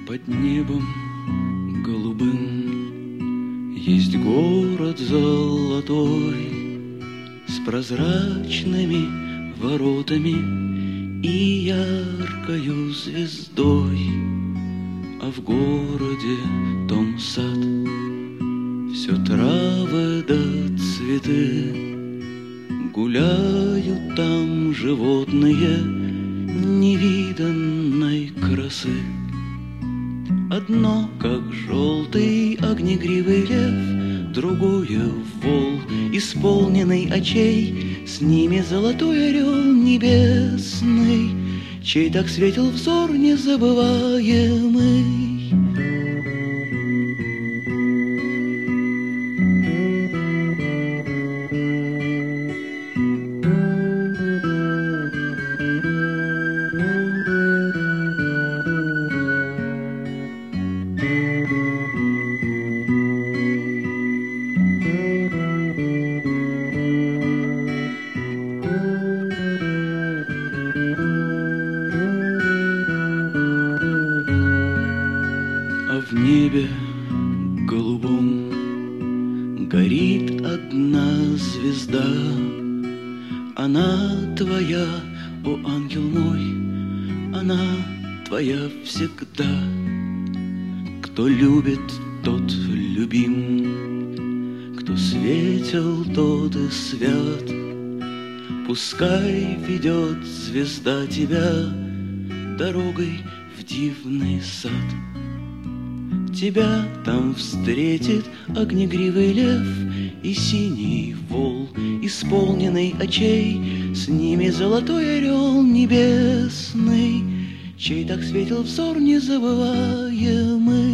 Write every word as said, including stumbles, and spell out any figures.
Под небом голубым есть город золотой с прозрачными воротами и яркою звездой, а в городе том сад, все травы да цветы, гуляют там животные невиданной красы. Одно, как желтый огнегривый лев, другое вол, исполненный очей, с ними золотой орел небесный, чей так светил взор незабываемый. В небе голубом горит одна звезда. Она твоя, о ангел мой, она твоя всегда. Кто любит, тот любим, кто светел, тот и свят. Пускай ведет звезда тебя дорогой в дивный сад. Тебя там встретит огнегривый лев и синий вол, исполненный очей, с ними золотой орел небесный, чей так светил взор незабываемый.